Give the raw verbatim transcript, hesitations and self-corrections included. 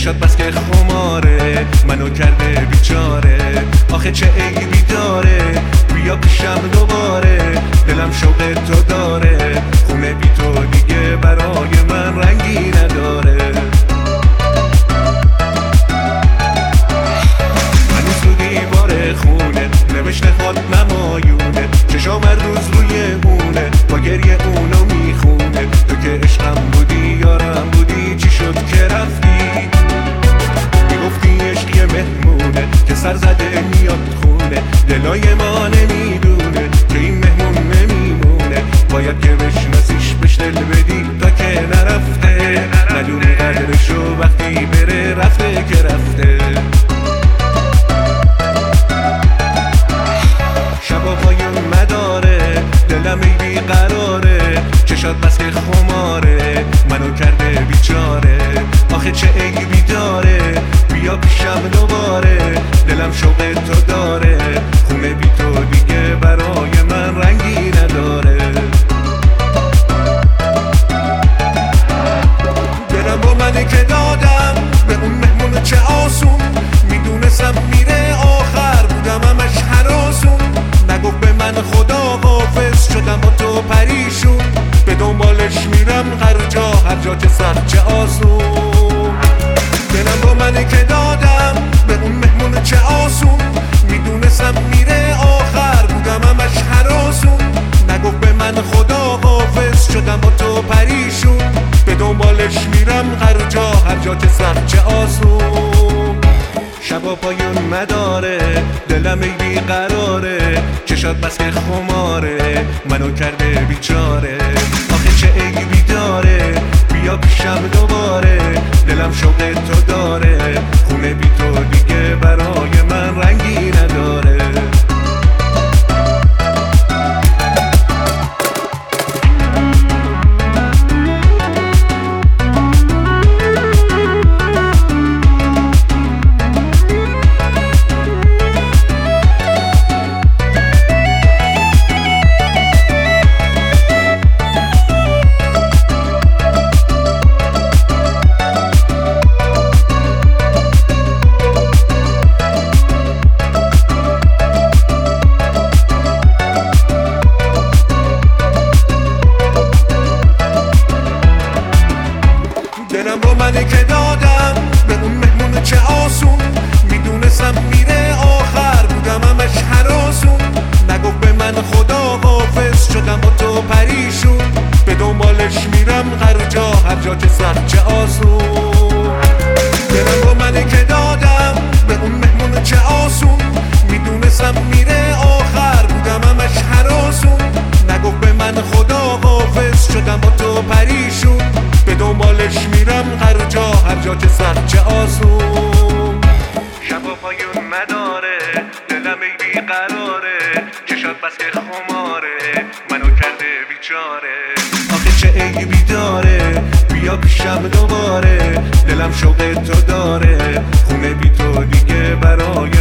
چشات بس که خماره منو کرده بیچاره. آخه چه عیبی داره بیا پیشم دوباره، دلم شوق تو داره، خونه بی تو دیگه برای من رنگی نداره. هنوز رو دیوار خونه نوشته خود نمایونه، چشام هر روز روی اونه با گریه اونو میخونه. تو که عشقم بودی یارم بودی چی شد که رفتی؟ میگفتی عشق یه مهمونه که سر زده میاد خونه، دلای ما نمیدونه که این مهمون نمیمونه. باید که بشناسیش بهش دل بدی تا که نرفته، ندونی قدرشو وقتی بره رفته که رفته. شبا پایون مداره دلم ای بیقراره، چشات بس که خماره منو کرده بیچاره. آخه چه عیبی داره بیا پیشم دوباره، دلم شوق تو داره، خونه بی تو دیگه برای من رنگی نداره. دلم با منی که دادم به اون مهمون چه آسون، میدونستم میره آخر بودم همش هراسون. نگفت به من خدا حافظ شدم با تو پریشون، به دنبالش میرم هر جا هر جا که سخت چه آسون. دلم با منی که دادم به اون مهمون چه آسون، میدونستم میره آخر بودم همش هراسون. نگفت به من خدا حافظ شدم با تو پریشون، به دنبالش میرم هر جا هر جا که سخت چه آسون. شبا پایون مداره دلم ای بیقراره، چشات بس که خماره منو کرده بیچاره. آخه چه عیبی داره بیا پیشم دوباره، دلم شوق تو داره، خونه بی تو دیگه برای من رنگی نداره. دلم با منی که دادم به اون مهمون چه آسون، میدونستم میره آخر بودم همش هراسون. نگفت به من خدا حافظ شدم با تو پریشون، به دنبالش میرم هر جا هر جا که سخت چه آسون. دلم با منی که دادم به اون مهمون چه آسون، میدونستم میره آخر بودم همش هراسون. نگفت به من خدا حافظ شدم با تو پریشون، به دنبالش میرم هر جا هر جا که سخت چه آسون. شبا پایون مداره دلم ای بیقراره، چشات بس که خماره منو کرده بیچاره. آخه چه عیبی داره بیا پیشم دوباره، دلم شوق تو داره، خونه بی تو دیگه برای